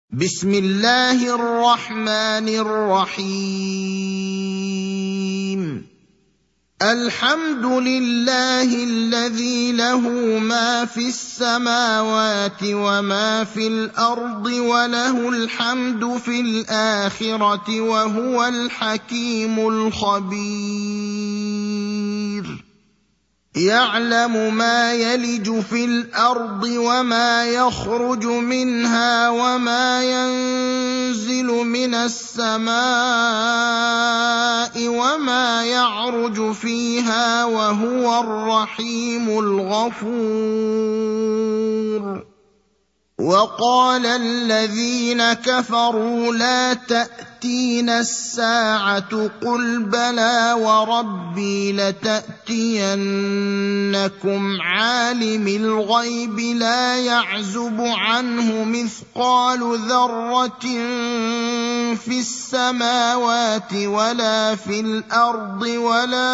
بسم الله الرحمن الرحيم. الحمد لله الذي له ما في السماوات وما في الأرض وله الحمد في الآخرة وهو الحكيم الخبير. يعلم ما يلج في الأرض وما يخرج منها وما ينزل من السماء وما يعرج فيها وهو الرحيم الغفور. وقال الذين كفروا لا تأتينا الساعة قل بلى وربي لتأتينكم عالم الغيب لا يعزب عنه مثقال ذرة في السماوات ولا في الأرض ولا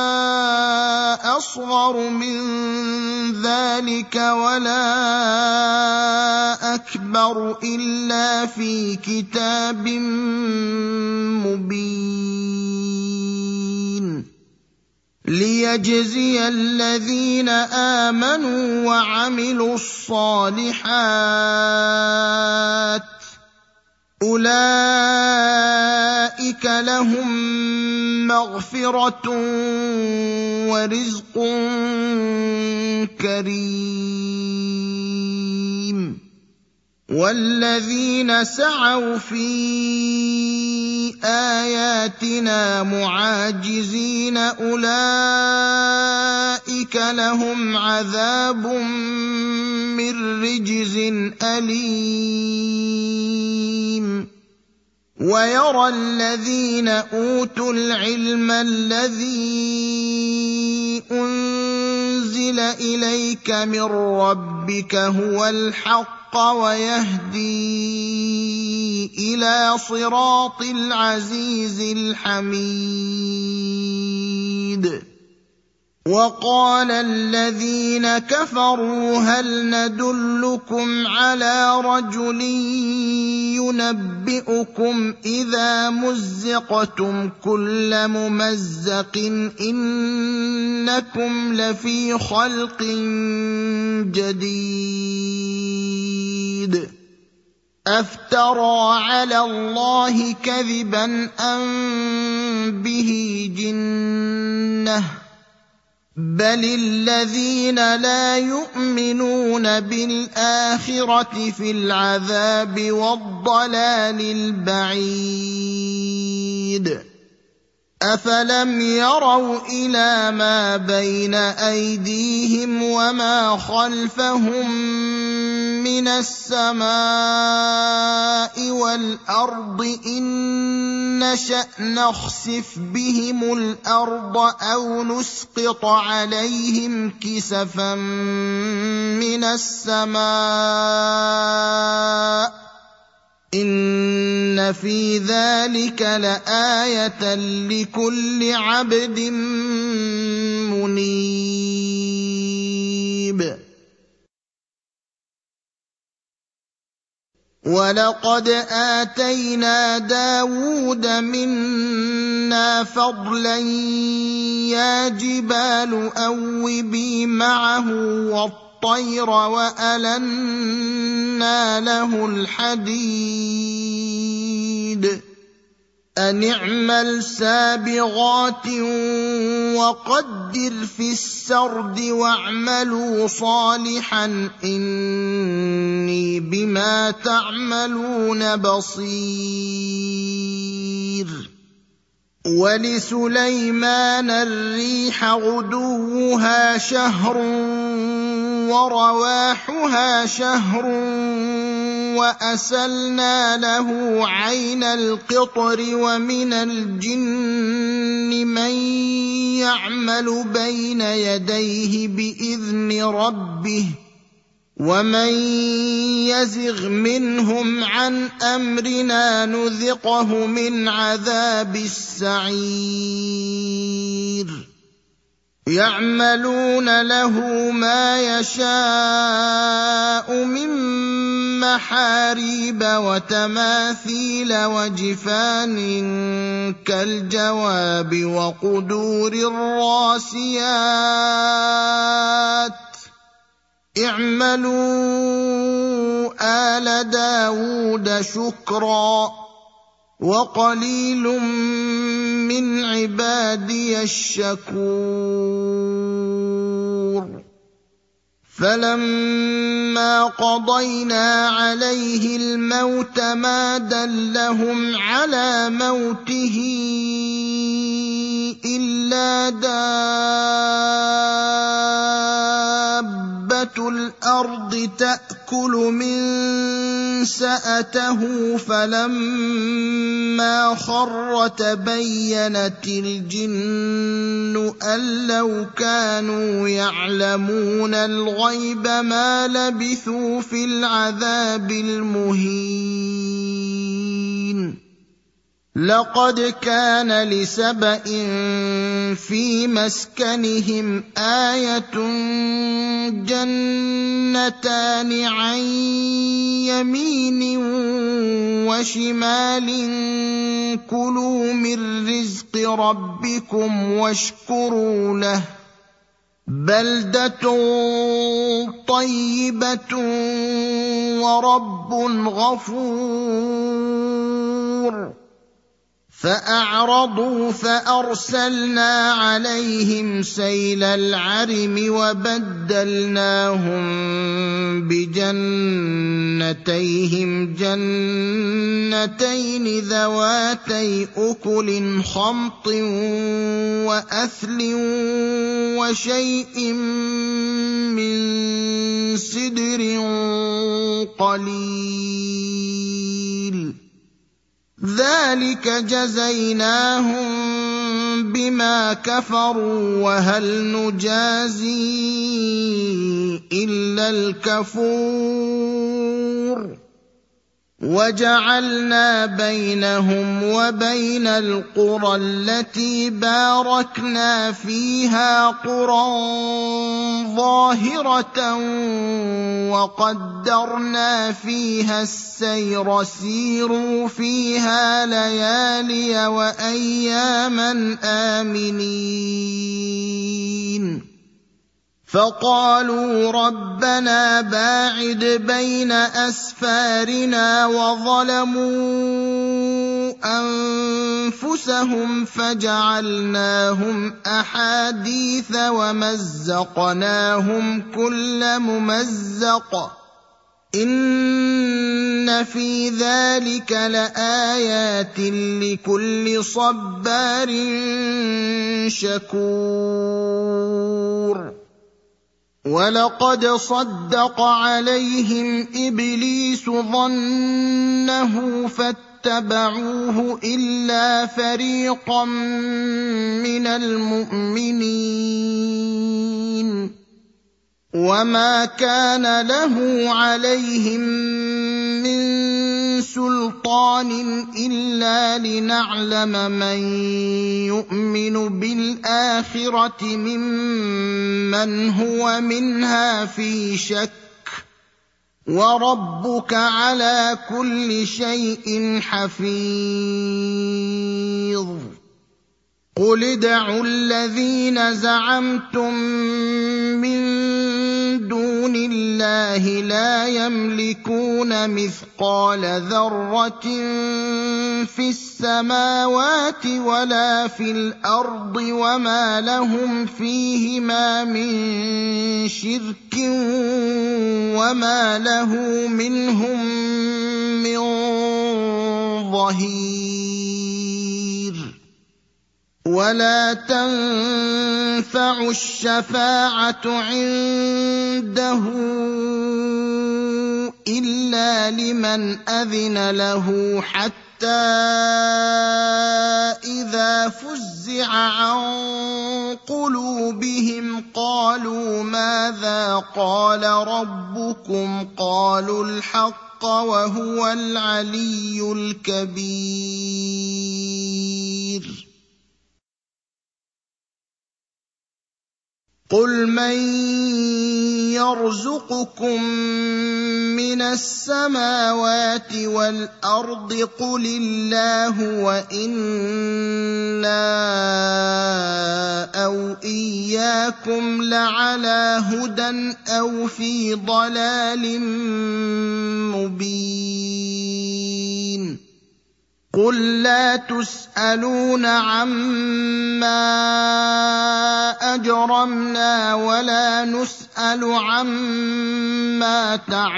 أصغر من ذلك ولا أكبر إلا في كتاب مبين. ليجزي الذين آمنوا وعملوا الصالحات أولئك لهم مغفرة ورزق كريم. والذين سعوا في آياتنا معاجزين أولئك لهم عذاب من رجز أليم. ويرى الذين أوتوا العلم الذي أنزل إليك من ربك هو الحق ويهدي إلى صراط العزيز الحميد. وقال الذين كفروا هل ندلكم على رجل ينبئكم إذا مزقتم كل ممزق إنكم لفي خلق جديد. أفترى على الله كذبا أم به جنة بل الذين لا يؤمنون بالآخرة في العذاب والضلال البعيد. أفلم يروا إلى ما بين أيديهم وما خلفهم من السماء والأرض إن نشأ نخسف بهم الأرض أو نسقط عليهم كسفا من السماء إن في ذلك لآية لكل عبد منيب. ولقد آتينا داود منا فضلا يا جبال أوبي معه والطير وألنا له الحديد أن اعمل سابغات وقدر في السرد واعملوا صالحا إني بما تعملون بصير. ولسليمان الريح غدوها شهر ورواحها شهر وأسلنا له عين القطر ومن الجن من يعمل بين يديه بإذن ربه ومن يزغ منهم عن أمرنا نذقه من عذاب السعير. يعملون له ما يشاء من محاريب وتماثيل وجفان كالجواب وقدور الراسيات اعملوا آل داود شكرا وقليل من عبادي الشكور فلما قضينا عليه الموت ما دلهم على موته إلا دابة الأرض تأكل من سأته فلما خر تبينت الجن أن لو كانوا يعلمون الغيب ما لبثوا في العذاب المهين لقد كان لسبإ في مسكنهم آية جنتان عن يمين وشمال كلوا من رزق ربكم واشكروا له بلدة طيبة ورب غفور فأعرضوا فأرسلنا عليهم سيل العرم وبدلناهم بجنتيهم جنتين ذواتي أكل خمط وأثل وشيء من سدر قليل ذلك جزيناهم بما كفروا وهل نجازي إلا الكفور وجعلنا بينهم وبين القرى التي باركنا فيها قرى ظاهرة وقدرنا فيها السير سيروا فيها ليالي وأياما آمنين فقالوا ربنا باعد بين أسفارنا وظلموا أنفسهم فجعلناهم أحاديث ومزقناهم كل ممزق إن في ذلك لآيات لكل صبار شكور ولقد صدق عليهم إبليس ظنه فاتبعوه إلا فريقا من المؤمنين وما كان له عليهم من سلطان إلا لنعلم من يؤمن بالآخرة ممن هو منها في شك وربك على كل شيء حفيظ قل ادعوا الذين زعمتم من دون الله لا يملكون مثقال ذرة في السماوات ولا في الأرض وما لهم فيهما من شرك وما له منهم من ظهير ولا تنفع الشفاعة عنده إلا لمن أذن له حتى إذا فزع عن قلوبهم قالوا ماذا قال ربكم قالوا الحق وهو العلي الكبير قُلْ مَن يَرْزُقُكُم مِّنَ السَّمَاوَاتِ وَالْأَرْضِ قُلِ اللَّهُ وَإِنَّا أَوْ إِيَّاكُمْ لَعَلَىٰ هُدًى أَوْ فِي ضَلَالٍ مُّبِينٍ قُل لَّا تُسْأَلُونَ عَمَّا أَجْرَمْنَا وَلَا نُسْأَلُ عَمَّا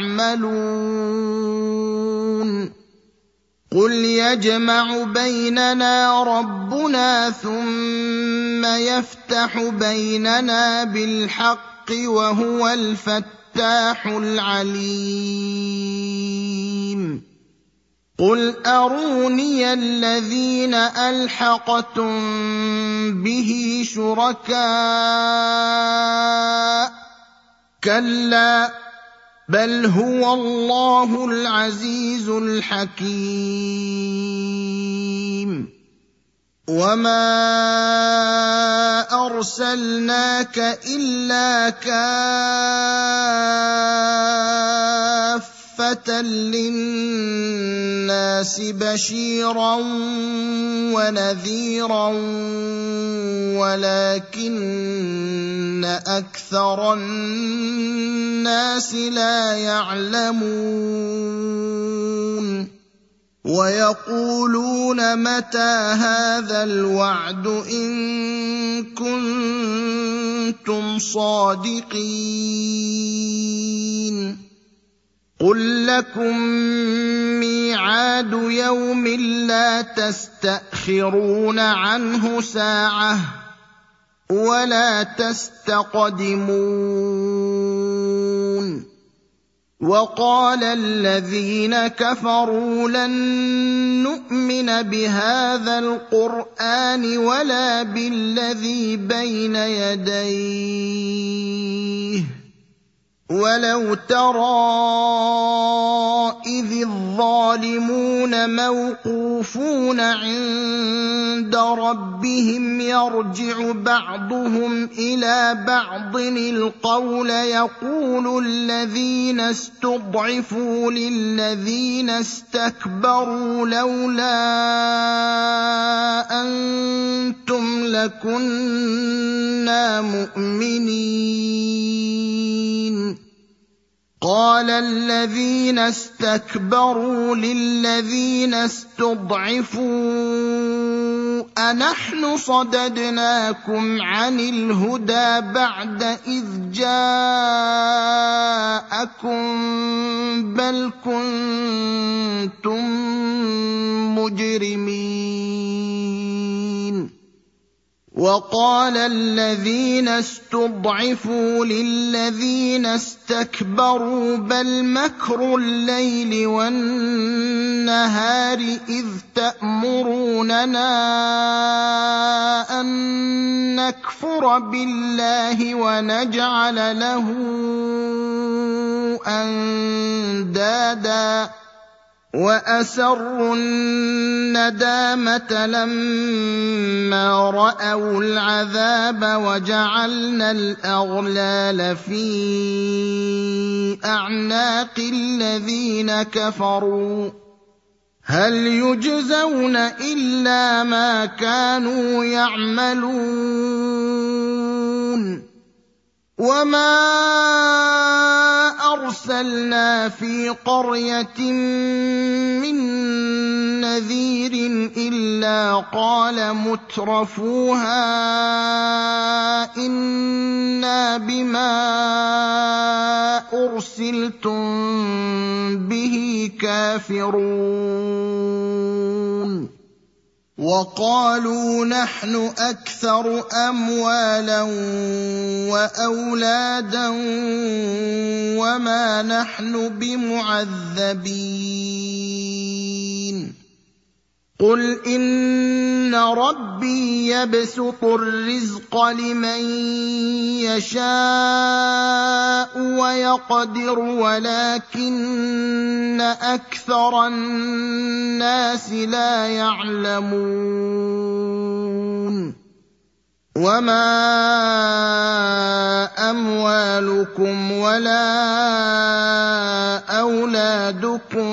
تَعْمَلُونَ قُلْ يَجْمَعُ بَيْنَنَا رَبُّنَا ثُمَّ يَفْتَحُ بَيْنَنَا بِالْحَقِّ وَهُوَ الْفَتَّاحُ الْعَلِيمُ قُلْ أَرُونِيَ الَّذِينَ أَلْحَقْتُم بِهِ شُرَكَاءَ ۖ كَلَّا بَلْ هُوَ اللَّهُ الْعَزِيزُ الْحَكِيمُ وَمَا أَرْسَلْنَاكَ إِلَّا كَافَّةً لِّلنَّاسِ بَشِيرًا وَنَذِيرًا وَلَٰكِنَّ أَكْثَرَ النَّاسِ لَا يَعْلَمُونَ وَيَقُولُونَ مَتَىٰ هَٰذَا الْوَعْدُ إِن كُنتُمْ صَادِقِينَ قُل لَّكُم مِّيعَادُ يَوْمٍ لَّا تَسْتَأْخِرُونَ عَنْهُ سَاعَةً وَلَا تَسْتَقْدِمُونَ وَقَالَ الَّذِينَ كَفَرُوا لَن نُّؤْمِنَ بِهَٰذَا الْقُرْآنِ وَلَا بِالَّذِي بَيْنَ يَدَيْهِ وَلَوْ تَرَىٰ إِذِ الظَّالِمُونَ مَوْقُوفُونَ عِندَ رَبِّهِمْ يَرْجِعُ بَعْضُهُمْ إِلَىٰ بَعْضٍ الْقَوْلَ يَقُولُ الَّذِينَ اسْتُضْعِفُوا لِلَّذِينَ اسْتَكْبَرُوا لَوْلَا أَنتُمْ لَكُنَّا مُؤْمِنِينَ قَالَ الَّذِينَ اسْتَكْبَرُوا لِلَّذِينَ اسْتُضْعِفُوا أَنَحْنُ صَدَدْنَاكُمْ عَنِ الْهُدَىٰ بَعْدَ إِذْ جَاءَكُم بَلْ كُنتُم مُّجْرِمِينَ وَقَالَ الَّذِينَ اسْتُضْعِفُوا لِلَّذِينَ اسْتَكْبَرُوا بَلْ مَكْرُ اللَّيْلِ وَالنَّهَارِ إِذْ تَأْمُرُونَنَا أَن نَّكْفُرَ بِاللَّهِ وَنَجْعَلَ لَهُ أَندَادًا وَأَسَرُّوا النَّدَامَةَ لَمَّا رَأَوُا الْعَذَابَ وَجَعَلْنَا الْأَغْلَالَ فِي أَعْنَاقِ الَّذِينَ كَفَرُوا هَلْ يُجْزَوْنَ إِلَّا مَا كَانُوا يَعْمَلُونَ وَمَا أَرْسَلْنَا فِي قَرْيَةٍ مِّن نَّذِيرٍ إِلَّا قَالَ مُتْرَفُوهَا إِنَّا بِمَا أُرْسِلْتُم بِهِ كَافِرُونَ وَقَالُوا نَحْنُ أَكْثَرُ أَمْوَالًا وَأَوْلَادًا وَمَا نَحْنُ بِمُعَذَّبِينَ قُلْ إِنَّ رَبِّي يَبْسُطُ الرِّزْقَ لِمَن يَشَاءُ وَيَقْدِرُ وَلَٰكِنَّ أَكْثَرَ النَّاسِ لَا يَعْلَمُونَ وما أموالكم ولا أولادكم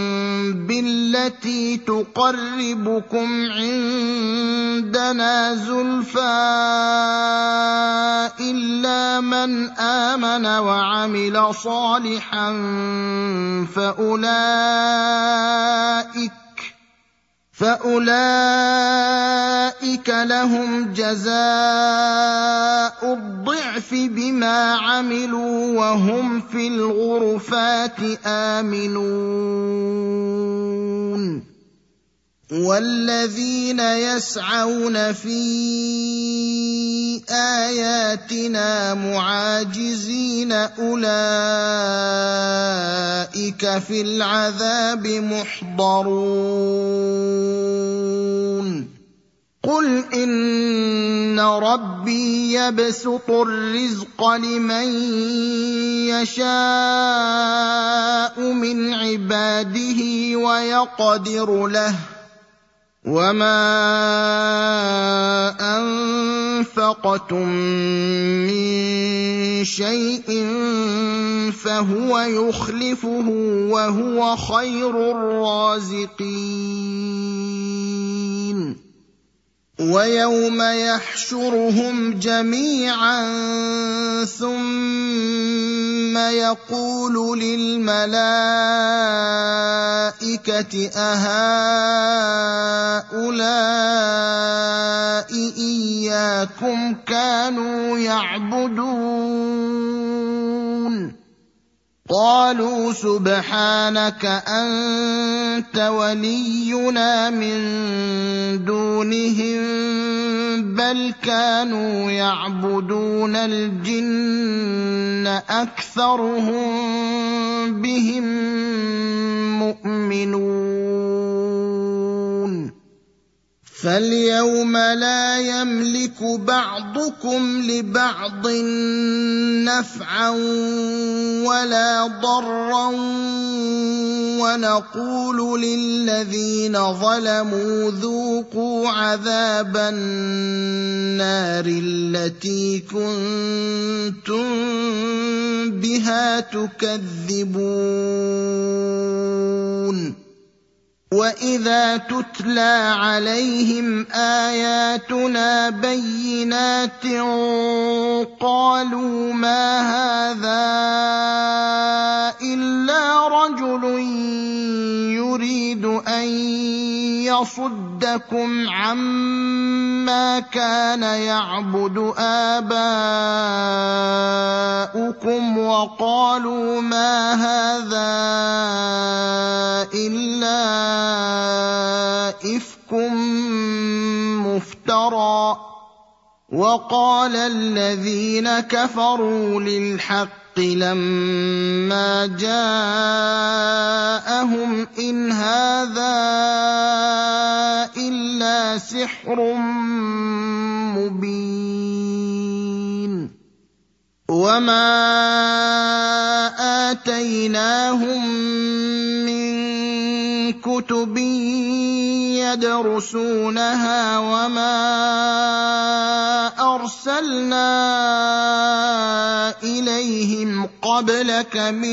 بالتي تقربكم عندنا زلفى إلا من آمن وعمل صالحا فأولئك لهم جزاء الضعف بما عملوا وهم في الغرفات آمنون والذين يسعون في آياتنا معاجزين أولئك في العذاب محضرون قل إن ربي يبسط الرزق لمن يشاء من عباده ويقدر له وما أنفقتم من شيء فهو يخلفه وهو خير الرازقين ويوم يحشرهم جميعا ثم يقول للملائكة أهؤلاء إياكم كانوا يعبدون قالوا سبحانك أنت ولينا من دونهم بل كانوا يعبدون الجن أكثرهم بهم مؤمنون فاليوم لا يملك بعضكم لبعض نفعا ولا ضرا ونقول للذين ظلموا ذوقوا عذاب النار التي كنتم بها تكذبون وإذا تتلى عليهم آياتنا بينات قالوا ما هذا إلا رجل يريد أن يصدكم عما كان يعبد آباؤكم وقالوا ما هذا إلا إفك مفترى وقال الذين كفروا للحق لما جاءهم إن هذا إلا سحر مبين وما آتيناهم من كتب يدرسونها وما أرسلنا إليهم قبلك من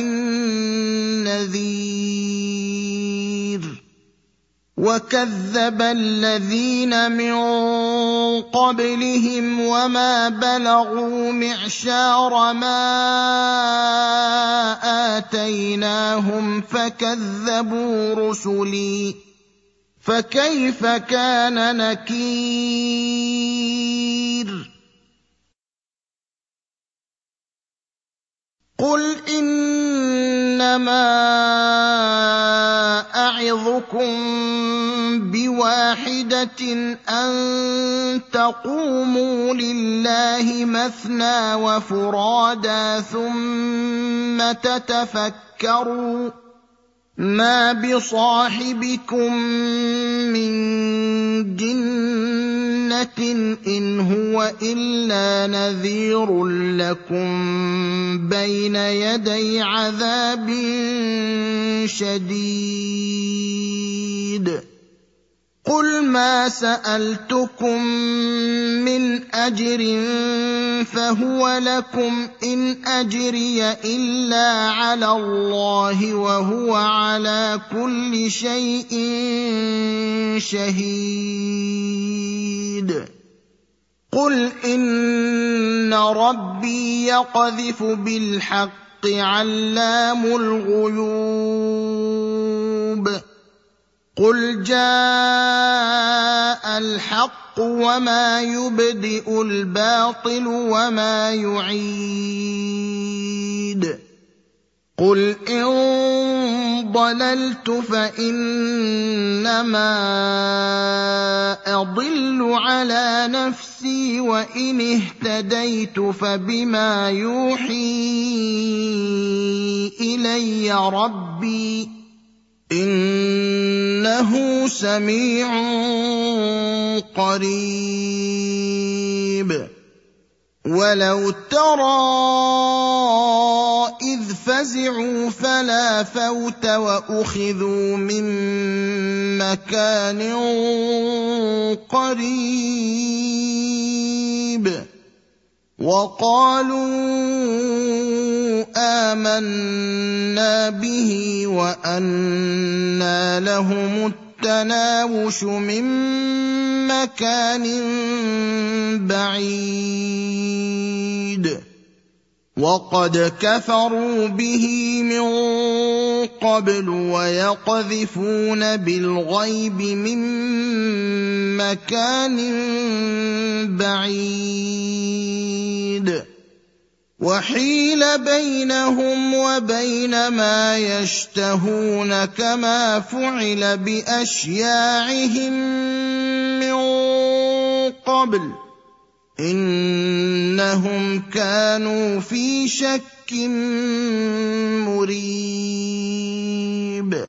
نذير وكذب الذين من قبلهم وما بلغوا معشار ما آتيناهم فكذبوا رسلي فكيف كان نكير قل إنما أعظكم بواحدة أن تقوموا لله مثنى وفرادا ثم تتفكروا ما بصاحبكم من جنة إن هو إلا نذير لكم بين يدي عذاب شديد قل وما سألتكم من أجر فهو لكم إن أجري إلا على الله وهو على كل شيء شهيد قل إن ربي يقذف بالحق علام الغيوب قل جاء الحق وما يبدئ الباطل وما يعيد قل إن ضللت فإنما أضل على نفسي وإن اهتديت فبما يوحي إلي ربي إنه سميع قريب ولو ترى إذ فزعوا فلا فوت وأخذوا من مكان قريب وقالوا آمنا به وأنى لهم التناوش من مكان بعيد وقد كفروا به من قبل ويقذفون بالغيب من مكان بعيد وحيل بينهم وبين ما يشتهون كما فعل بأشياعهم من قبل إنهم كانوا في شك مريب